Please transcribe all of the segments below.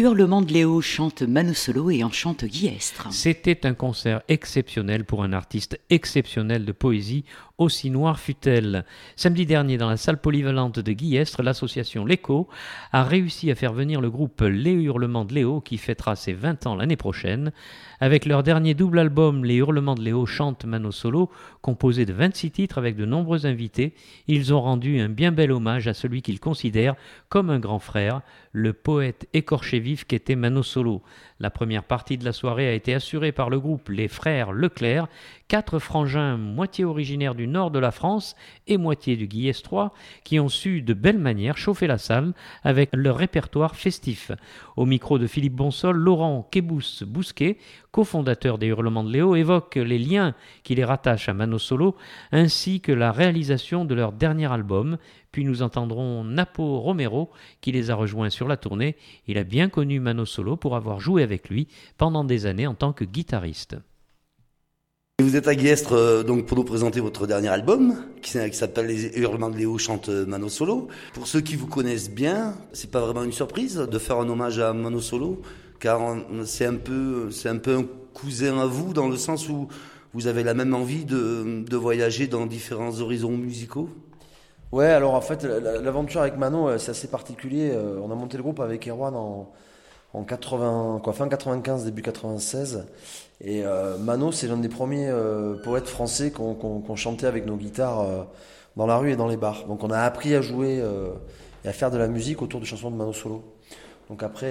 Hurlements de Léo chante Mano Solo et en chante Guy Estre. C'était un concert exceptionnel pour un artiste exceptionnel de poésie, aussi noir fut-elle. Samedi dernier, dans la salle polyvalente de Guy Estre, l'association L'Écho a réussi à faire venir le groupe Les Hurlements de Léo, qui fêtera ses 20 ans l'année prochaine. Avec leur dernier double album, Les Hurlements de Léo chantent Mano Solo, composé de 26 titres avec de nombreux invités, ils ont rendu un bien bel hommage à celui qu'ils considèrent comme un grand frère, le poète écorché vif qu'était Mano Solo. La première partie de la soirée a été assurée par le groupe Les Frères Leclerc, 4 frangins moitié originaires du nord de la France et moitié du Guillestrois, qui ont su de belle manière chauffer la salle avec leur répertoire festif. Au micro de Philippe Bonsol, Laurent Québous-Bousquet, cofondateur des Hurlements de Léo, évoque les liens qui les rattachent à Mano Solo, ainsi que la réalisation de leur dernier album. Puis nous entendrons Napo Romero, qui les a rejoints sur la tournée. Il a bien connu Mano Solo pour avoir joué avec lui pendant des années en tant que guitariste. Vous êtes à Guestre donc pour nous présenter votre dernier album qui s'appelle Les Hurlements de Léo chante Mano Solo. Pour ceux qui vous connaissent bien, c'est pas vraiment une surprise de faire un hommage à Mano Solo, car c'est un peu un cousin à vous dans le sens où vous avez la même envie de voyager dans différents horizons musicaux. Ouais, alors en fait l'aventure avec Mano c'est assez particulier. On a monté le groupe avec Erwan en 80, fin 95, début 96. Et Mano, c'est l'un des premiers poètes français qu'on chantait avec nos guitares dans la rue et dans les bars. Donc on a appris à jouer et à faire de la musique autour de chansons de Mano Solo. Donc après,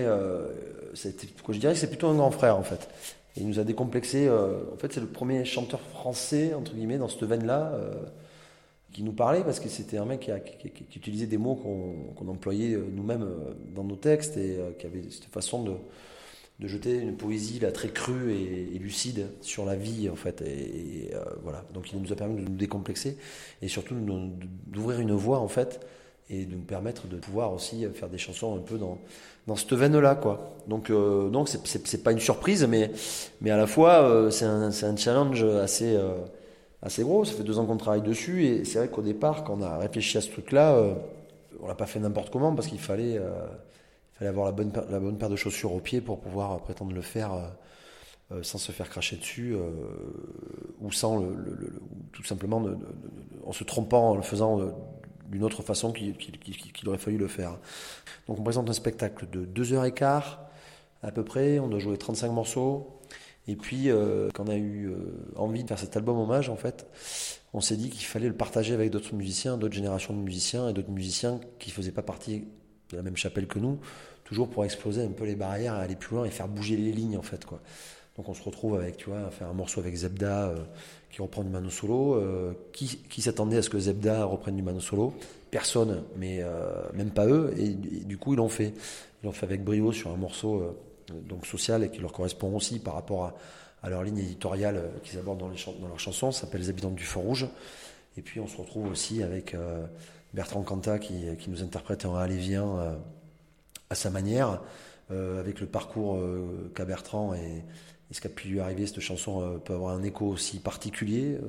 je dirais que c'est plutôt un grand frère en fait. Et il nous a décomplexé. En fait, c'est le premier chanteur français, entre guillemets, dans cette veine-là, qui nous parlait, parce que c'était un mec qui utilisait des mots qu'on employait nous-mêmes dans nos textes et qui avait cette façon de jeter une poésie là, très crue et lucide sur la vie en fait et voilà, donc il nous a permis de nous décomplexer et surtout d'ouvrir une voie en fait et de nous permettre de pouvoir aussi faire des chansons un peu dans cette veine là quoi. Donc c'est pas une surprise mais à la fois c'est un challenge assez gros. Ça fait 2 ans qu'on travaille dessus et c'est vrai qu'au départ quand on a réfléchi à ce truc là on l'a pas fait n'importe comment parce qu'il fallait avoir la bonne paire de chaussures aux pieds pour pouvoir prétendre le faire sans se faire cracher dessus ou sans tout simplement en se trompant en le faisant d'une autre façon qu'il aurait fallu le faire. Donc on présente un spectacle de 2h15 à peu près, on doit jouer 35 morceaux et puis quand on a eu envie de faire cet album hommage en fait, on s'est dit qu'il fallait le partager avec d'autres musiciens, d'autres générations de musiciens et d'autres musiciens qui faisaient pas partie de la même chapelle que nous, toujours pour exploser un peu les barrières, aller plus loin et faire bouger les lignes en fait quoi. Donc on se retrouve avec, tu vois, à faire un morceau avec Zebda qui reprend du Mano Solo. Qui s'attendait à ce que Zebda reprenne du Mano Solo? Personne, mais même pas eux. Et du coup ils l'ont fait. Ils l'ont fait avec brio sur un morceau donc social et qui leur correspond aussi par rapport à leur ligne éditoriale qu'ils abordent dans leurs chansons. Ça s'appelle Les Habitants du Feu Rouge. Et puis on se retrouve aussi avec Bertrand Cantat qui nous interprète en halévien à sa manière, avec le parcours qu'a Bertrand et ce qui a pu lui arriver. Cette chanson peut avoir un écho aussi particulier,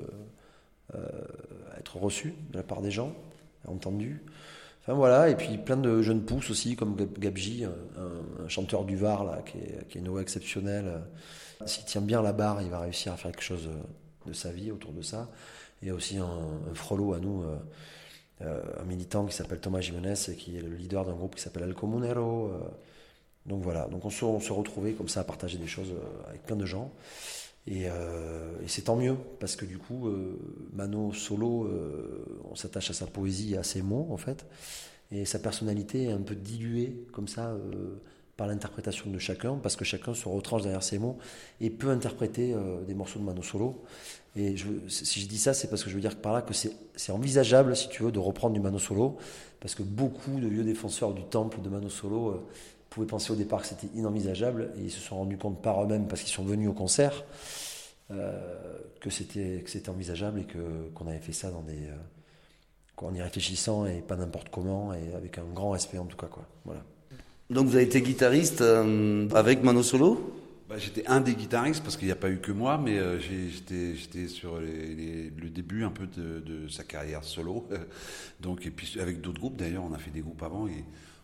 être reçu de la part des gens, entendu. Enfin voilà, et puis plein de jeunes pousses aussi, comme Gabji, un chanteur du Var là, qui est une voix exceptionnelle. S'il tient bien la barre, il va réussir à faire quelque chose de sa vie autour de ça. Il y a aussi un frollo à nous, un militant qui s'appelle Thomas Jimenez et qui est le leader d'un groupe qui s'appelle El Comunero. Donc voilà, donc on se retrouvait comme ça à partager des choses avec plein de gens. Et c'est tant mieux, parce que du coup, Mano Solo, on s'attache à sa poésie et à ses mots en fait. Et sa personnalité est un peu diluée comme ça par l'interprétation de chacun, parce que chacun se retranche derrière ses mots et peut interpréter des morceaux de Mano Solo. Et si je dis ça, c'est parce que je veux dire par là que c'est envisageable, si tu veux, de reprendre du Mano Solo, parce que beaucoup de vieux défenseurs du temple de Mano Solo pouvaient penser au départ que c'était inenvisageable, et ils se sont rendus compte par eux-mêmes, parce qu'ils sont venus au concert, que c'était envisageable et qu'on avait fait ça en y réfléchissant et pas n'importe comment, et avec un grand respect en tout cas, quoi. Voilà. Donc vous avez été guitariste avec Mano Solo? J'étais un des guitaristes parce qu'il n'y a pas eu que moi, mais j'étais sur le début un peu de sa carrière solo. Donc, et puis avec d'autres groupes d'ailleurs, on a fait des groupes avant et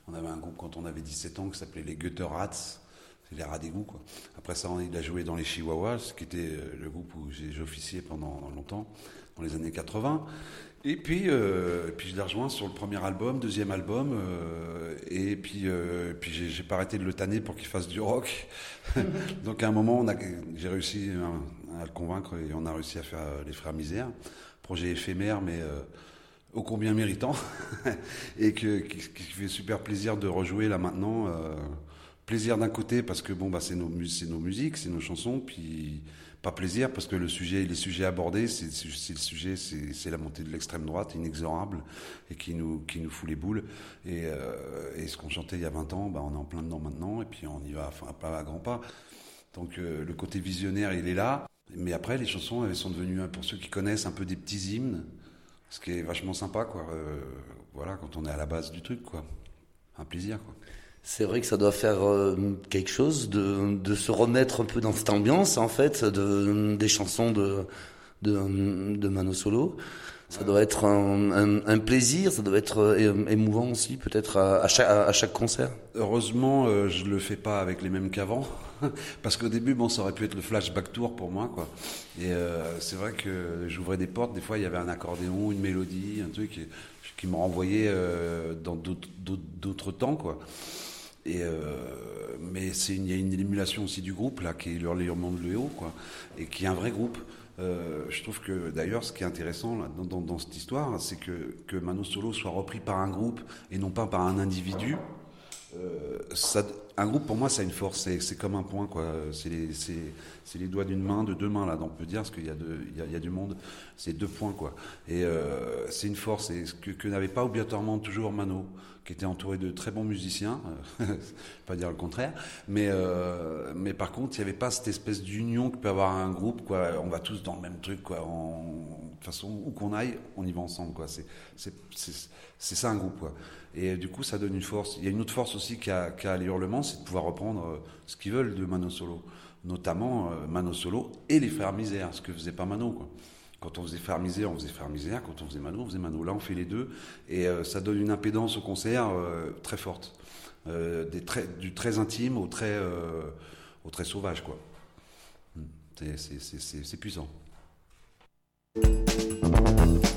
On avait un groupe quand on avait 17 ans qui s'appelait les Gutter Rats. C'est les rats d'égout, quoi. Après ça, il a joué dans les Chihuahuas, qui était le groupe où j'ai officié pendant longtemps, dans les années 80. Et puis je l'ai rejoint sur le premier album, deuxième album, et puis j'ai pas arrêté de le tanner pour qu'il fasse du rock. Donc à un moment, j'ai réussi à le convaincre et on a réussi à faire Les Frères Misère. Projet éphémère, mais ô combien méritant, et qui fait super plaisir de rejouer là maintenant. Plaisir d'un côté parce que c'est nos musiques, c'est nos chansons, puis pas plaisir parce que les sujets abordés, c'est la montée de l'extrême droite inexorable et qui nous fout les boules. Et ce qu'on chantait il y a 20 ans, on est en plein dedans maintenant, et puis on y va pas à grands pas. Donc le côté visionnaire, il est là. Mais après, les chansons, elles sont devenues, pour ceux qui connaissent, un peu des petits hymnes, ce qui est vachement sympa, quoi. Voilà, quand on est à la base du truc, quoi. Un plaisir, quoi. C'est vrai que ça doit faire quelque chose de se remettre un peu dans cette ambiance, en fait, des chansons de Mano Solo. Ça doit être un plaisir, ça doit être émouvant aussi, peut-être à chaque concert. Heureusement, je le fais pas avec les mêmes qu'avant, parce qu'au début, ça aurait pu être le flashback tour pour moi, quoi. Et c'est vrai que j'ouvrais des portes, des fois il y avait un accordéon, une mélodie, un truc qui me renvoyait dans d'autres temps, quoi. Mais il y a une émulation aussi du groupe là, qui est l'Hurlement de Léo, quoi, et qui est un vrai groupe. Je trouve que d'ailleurs, ce qui est intéressant là, dans cette histoire, c'est que Mano Solo soit repris par un groupe et non pas par un individu. Un groupe, pour moi, ça a une force. C'est comme un point, quoi. C'est les doigts d'une main, de deux mains là. Donc on peut dire parce qu'il y a du monde. C'est 2 points, quoi. Et c'est une force. Et ce que n'avait pas obligatoirement toujours Mano, qui était entouré de très bons musiciens. Pas dire le contraire. Mais par contre, il n'y avait pas cette espèce d'union que peut avoir un groupe, quoi. On va tous dans le même truc, quoi. De toute façon, où qu'on aille, on y va ensemble, quoi. C'est ça un groupe, quoi. Et du coup, ça donne une force. Il y a une autre force aussi qu'a les Hurlements, c'est de pouvoir reprendre ce qu'ils veulent de Mano Solo. Notamment Mano Solo et les Frères Misère, ce que faisait pas Mano, quoi. Quand on faisait Frères Misère, on faisait Frères Misère. Quand on faisait Mano, on faisait Mano. Là, on fait les deux. Et ça donne une impédance au concert très forte. Du très intime au très sauvage, quoi. C'est puissant.